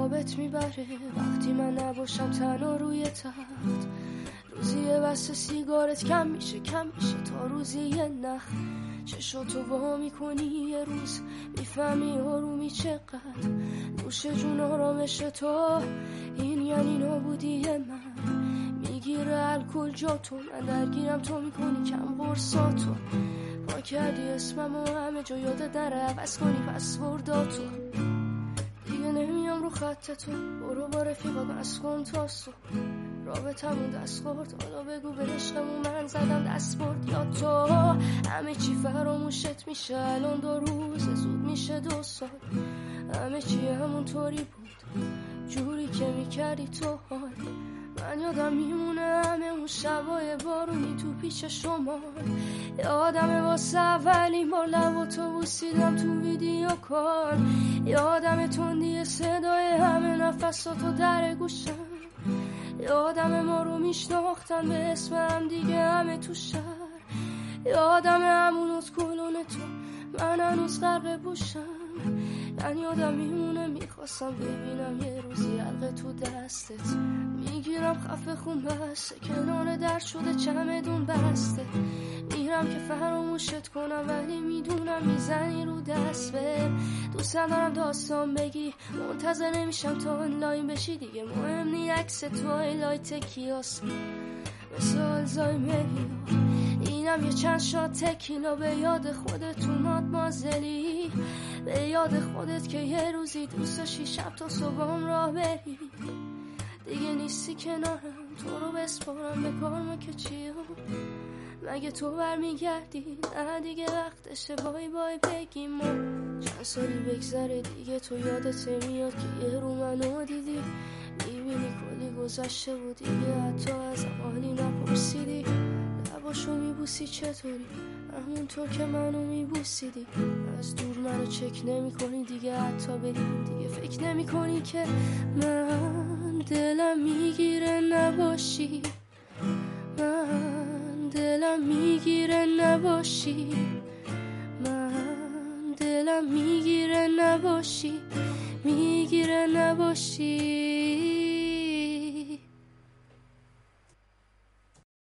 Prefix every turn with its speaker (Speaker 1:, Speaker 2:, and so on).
Speaker 1: خوابت میبره وقتی من نباشم تنها روی تخت. روزی یه بسته سیگارت کم میشه تا روزی یه نخ. چشاتو وا میکنی یه روز میفهمی آرومی چقدر نوش جون آرامش تو. این یعنی نابودی من. میگیره الکل جاتو، من درگیرم تو میکنی کم قرصاتو. با کردی اسمم و همه جا یادت نره عوض کنی پسورداتو. دیگه نمیام رو خط تو، برو با رفیقات بس کن تا صبح. رابطمون دست خورد، حالا بگو به عشقمون من زدم دست برد یا تو. همه چی فراموشت میشه الان 2 روز، زود میشه 2 سال. همه چی همونطوری بود جوری که میکردی تو. حال من یادم میمونه همه اون شبای بارونی تو پیش شما. یادمه واسه اولین بار لب تو بوسیدم تو ویدیو کال. یادمه تندی صدای همه نفساتو در گوشم. یادمه ما رو میشناختن به اسم هم دیگه همه تو شهر. یادمه همون از کلون تو من هنوز غرق بوشم. من یادم میمونه میخواستم ببینم یه روزی حلقه تو دستت. میگیرم خفه خون بسته کنار در شده چمدون بسته. میرم که فراموشت کنم ولی میدونم میزنی رو دست به. دوستم دارم داستان بگی منتظر نمیشم تا آنلاین بشی. دیگه مهم نی عکس توایلایت کیاس مثل آلزایمری. اینم یه چند شات تکیلا به یاد خودت اومد مازلی. به یاد خودت که یه روزی دوست داشتی شب تا صبحم راه بری. دیگه نیستی کنارم تو رو بسپارم به کارم که چیم. مگه تو برمیگردی؟ نه دیگه وقتشه بای بای بگیم. ما چند سالی بگذره دیگه تو یادت میاد که یه رو منو دیدی. میبینی کلی گذشته بود دیگه حتی از حالی نپرسیدی. لباشو میبوسی چطوری همونطور که منو میبوسیدی. از دور منو چک نمی کنی دیگه حتی بریم دیگه فکر نمی کنی که من دلم میگیره نباشی. من دلم میگیره نباشی. من دلم میگیره نباشی. میگیره نباشی.